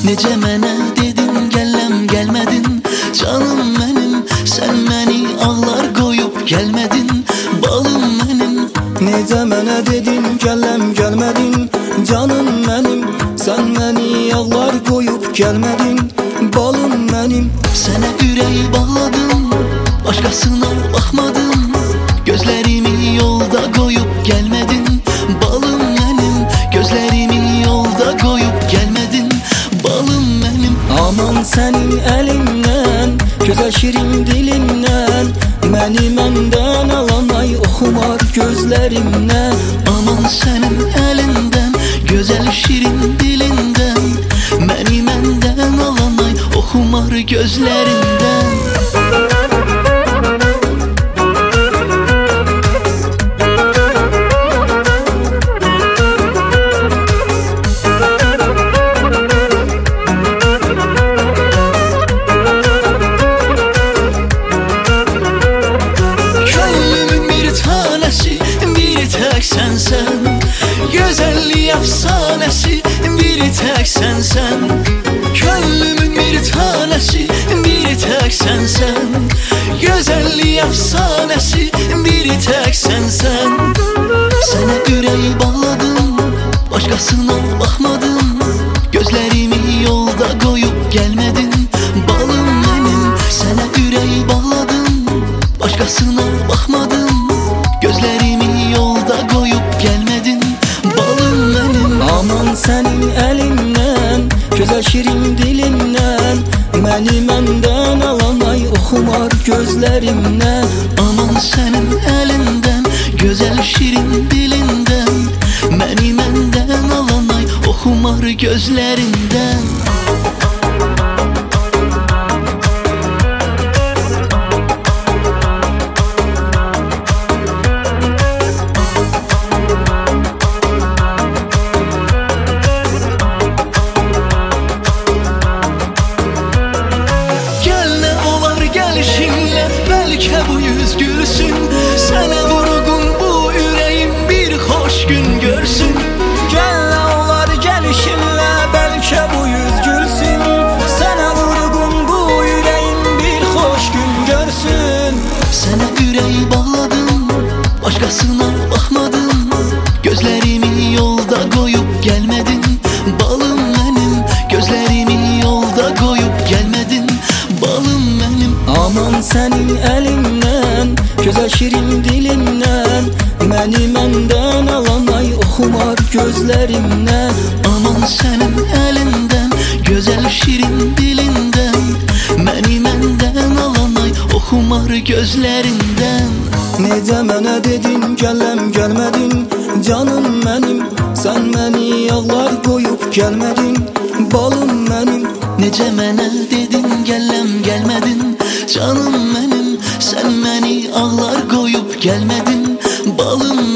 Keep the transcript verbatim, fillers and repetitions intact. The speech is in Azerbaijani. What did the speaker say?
Necə mənə dedin gəlləm gəlmədin, canım mənim, sən məni ağlar qoyub gəlmədin, balım mənim. Necə mənə dedin gəlləm gəlmədin, canım mənim, sən məni ağlar qoyub gəlmədin, balım mənim. Sənə ürək bağladım, başqasına baxmadım, gözlərimi yolda qoyub gəlmədin, balım mənim. Gözlərimi yolda qoyub gəlmədin, balım mənim. Aman sənin əlindən, gözəl şirin dilindən, məni məndən alan ay oxumar gözlərimdən. Aman sənin əlindən, gözəl şirin dilindən, məni məndən alan ay oxumar gözlərindən. Sənsən, gözəllik əfsanəsi, bir tək sənsən. Könlümün bir tanəsi, bir tək sənsən. Gözəllik əfsanəsi, bir tək sənsən. Sənə ürək bağladım, başqasına baxmadım, gözlərimi yolda qoyub gəlmədin, balım mənim. Sənə ürək bağladım, başqasına baxmadım, gözlərimi yolda qoyub gəlmədin, balım mənim. Aman sənin əlindən, gözəl şirin dilindən, məni məndən alan ay oxumar gözlərimdən. Aman sənin əlindən, gözəl şirin dilindən, məni məndən alan ay oxumar gözlərindən. Bəlkə bu yüz gülsün, sənə vurğun bu ürəyim bir xoş gün görsün. Gəl nə olar gəlişinlə, bəlkə bu yüz gülsün, sənə vurğun bu ürəyim bir xoş gün görsün. Sənə ürək bağladım, başqasına baxmadım, gözlərimi yolda qoyub gəlmədin, balım mənim. Gözlərimi yolda qoyub gəlmədin, balım mənim. Aman sənin əlindən, gözəl şirin dilindən, məni məndən alan ay oxumar gözlərimdən. Aman sənin əlindən, gözəl şirin dilindən, məni məndən alan ay oxumar gözlərindən. Necə mənə dedin gəlləm gəlmədin, canım mənim, sən məni ağlar qoyub gəlmədin, balım mənim. Necə mənə dedin gəlləm gəlmədin, canım mənim, sən məni ağlar qoyub gəlmədin, balım